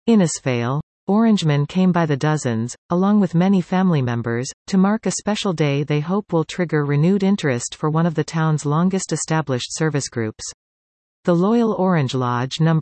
Innisfail. Orangemen came by the dozens, along with many family members, to mark a special day they hope will trigger renewed interest for one of the town's longest established service groups. The Loyal Orange Lodge No.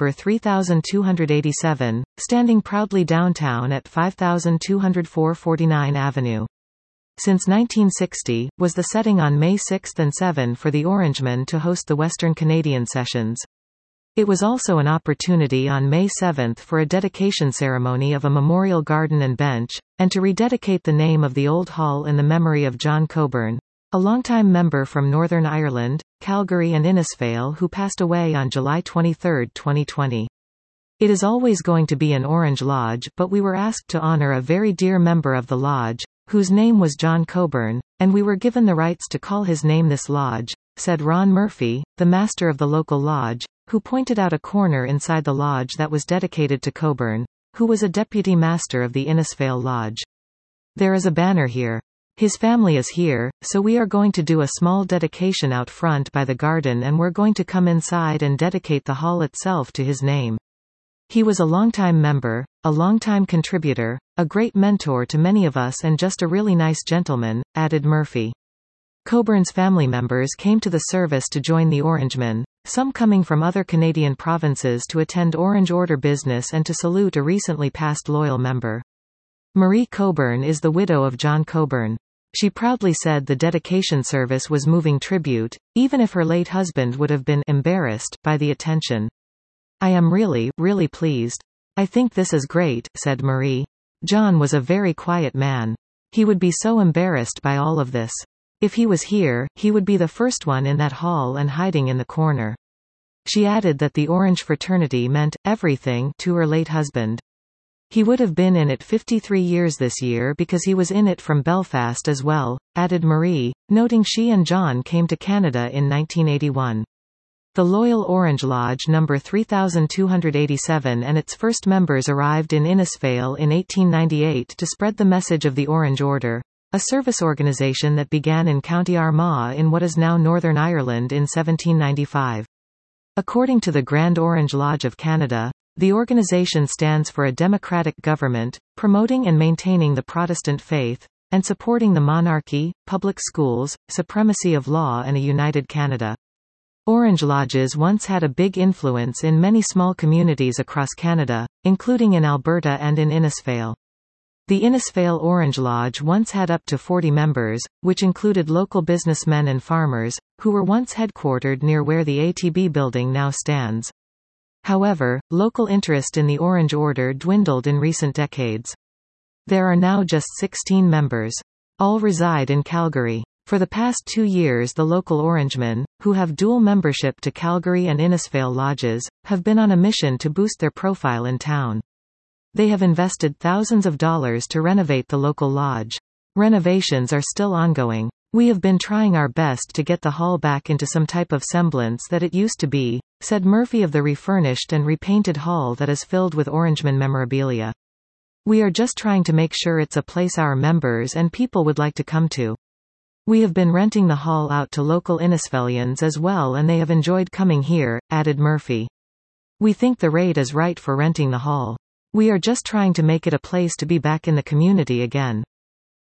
3287, standing proudly downtown at 5204 49 Avenue. Since 1960, was the setting on May 6 and 7 for the Orangemen to host the Western Canadian Sessions. It was also an opportunity on May 7 for a dedication ceremony of a memorial garden and bench, and to rededicate the name of the old hall in the memory of John Coburn, a longtime member from Northern Ireland, Calgary and Innisfail who passed away on July 23, 2020. It is always going to be an Orange Lodge, but we were asked to honor a very dear member of the lodge, whose name was John Coburn, and we were given the rights to call his name this lodge, said Ron Murphy, the master of the local lodge, who pointed out a corner inside the lodge that was dedicated to Coburn, who was a deputy master of the Innisfail Lodge. There is a banner here. His family is here, so we are going to do a small dedication out front by the garden and we're going to come inside and dedicate the hall itself to his name. He was a longtime member, a longtime contributor, a great mentor to many of us and just a really nice gentleman, added Murphy. Coburn's family members came to the service to join the Orangemen, some coming from other Canadian provinces to attend Orange Order business and to salute a recently passed loyal member. Marie Coburn is the widow of John Coburn. She proudly said the dedication service was moving tribute, even if her late husband would have been embarrassed by the attention. I am really, really pleased. I think this is great, said Marie. John was a very quiet man. He would be so embarrassed by all of this. If he was here, he would be the first one in that hall and hiding in the corner. She added that the Orange fraternity meant everything to her late husband. He would have been in it 53 years this year because he was in it from Belfast as well, added Marie, noting she and John came to Canada in 1981. The Loyal Orange Lodge No. 3287 and its first members arrived in Innisfail in 1898 to spread the message of the Orange Order, a service organisation that began in County Armagh in what is now Northern Ireland in 1795. According to the Grand Orange Lodge of Canada, the organisation stands for a democratic government, promoting and maintaining the Protestant faith, and supporting the monarchy, public schools, supremacy of law and a united Canada. Orange Lodges once had a big influence in many small communities across Canada, including in Alberta and in Innisfail. The Innisfail Orange Lodge once had up to 40 members, which included local businessmen and farmers, who were once headquartered near where the ATB building now stands. However, local interest in the Orange Order dwindled in recent decades. There are now just 16 members. All reside in Calgary. For the past 2 years the local Orangemen, who have dual membership to Calgary and Innisfail lodges, have been on a mission to boost their profile in town. They have invested thousands of dollars to renovate the local lodge. Renovations are still ongoing. We have been trying our best to get the hall back into some type of semblance that it used to be, said Murphy of the refurnished and repainted hall that is filled with Orangemen memorabilia. We are just trying to make sure it's a place our members and people would like to come to. We have been renting the hall out to local Innisfailians as well and they have enjoyed coming here, added Murphy. We think the rate is right for renting the hall. We are just trying to make it a place to be back in the community again.